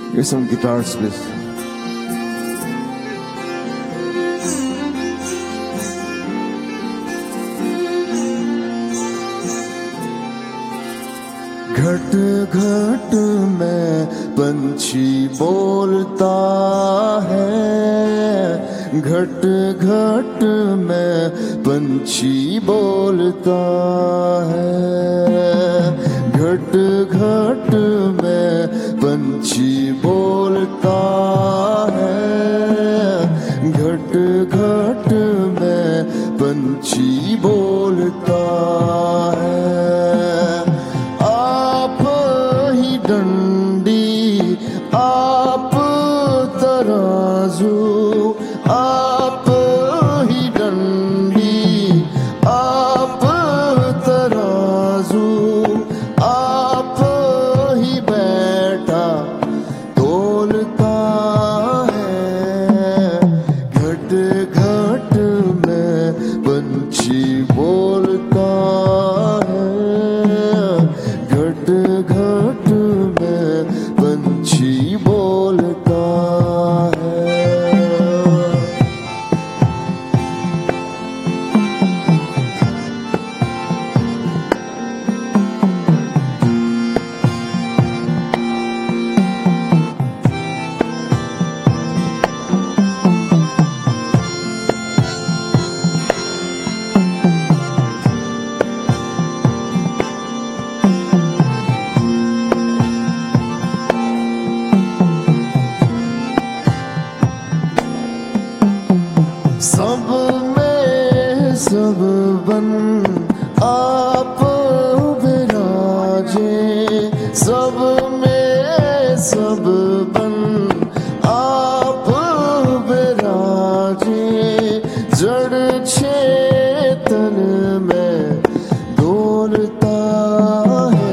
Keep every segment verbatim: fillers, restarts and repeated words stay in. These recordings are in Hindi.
Here's some guitars, please. घट घट में पंछी बोलता है, घट घट में पंछी बोलता है, घट घट में पंछी बोलता है, घट घट में पंछी बोलता है। डंडी आप तराजू, आप ही डंडी आप तराजू, आप ही बैठा तोलता है, घट घट में पंछी बोलता है, घट घट पंछी बोलता है। सब में सब बन आप विराजे, सब में सब बन आप विराजे, जड़ चेतन में डोलता है।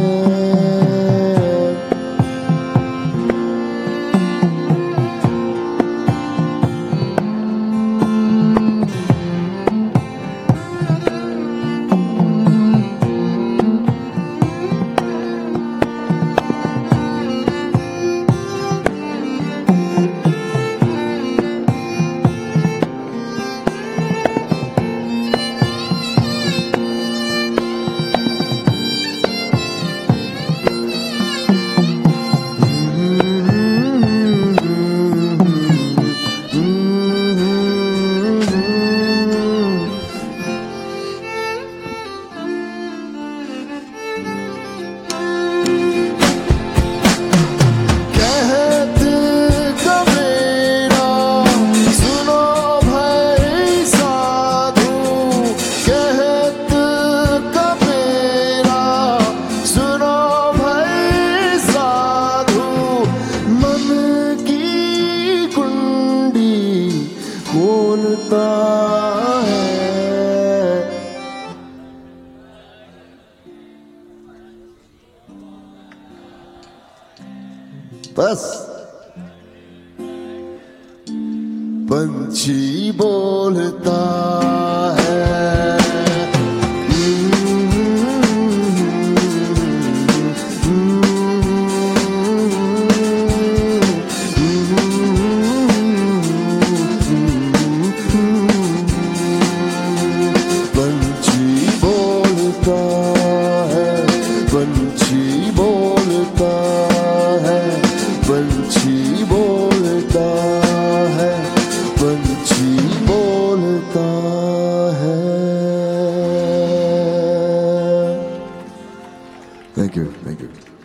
बोलता है बस पंछी बोलता है। पंछी बोलता है, पंछी बोलता है, पंछी बोलता है। Thank you, thank you.